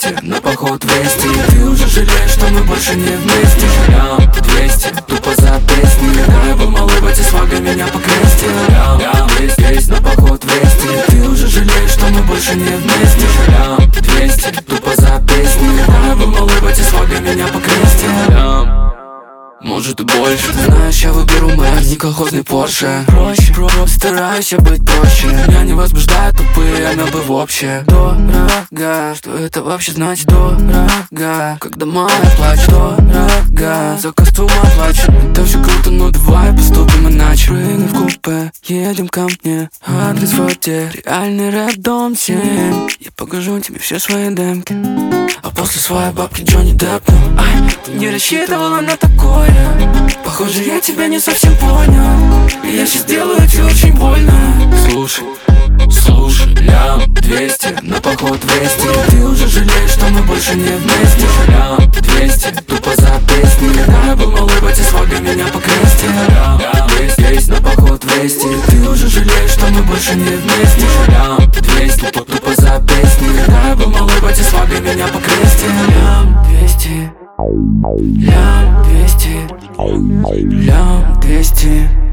200, на поход 200. Ты уже жалеешь, что мы больше не вместе. Лям 200, тупо за песни. Когда я был малый, бати свага меня покрестил. Лям 200, на поход 200. Ты уже жалеешь, что мы больше не вместе. Лям 200, тупо за песни. Когда я был малый, бати свага меня покрестил. Лям, может и больше. Знаешь, я выберу мэр, не колхозный Порше. Проще, стараюсь я быть проще. Меня не возбуждают тупые амебы вообще. Дорого, что это вообще значит? Дорого, когда моя плачет. Дорого, за костюм оплачен. Это все круто, но давай поступим иначе. Прыгнем в купе, едем ко мне. Адрес в фоте, реальный рэп, дом 7. Я покажу тебе все свои демки, а после своей бабки Джонни Депп. Ай, ты не рассчитывала на такое. Похоже, я тебя не совсем понял, и я сейчас сделаю тебе очень больно. Слушай, лям 200, на поход 200. Ты уже жалеешь, что мы больше не вместе. Лям 200, тупо за песни. Когда я был малый, бати свага меня покрестил. Лям 200, на поход 200. Ты уже жалеешь, что мы больше не вместе. Лям 200, тупо за песни. Когда я был малый, бати свага меня покрестил. Лям 200, лям 200, лям 200.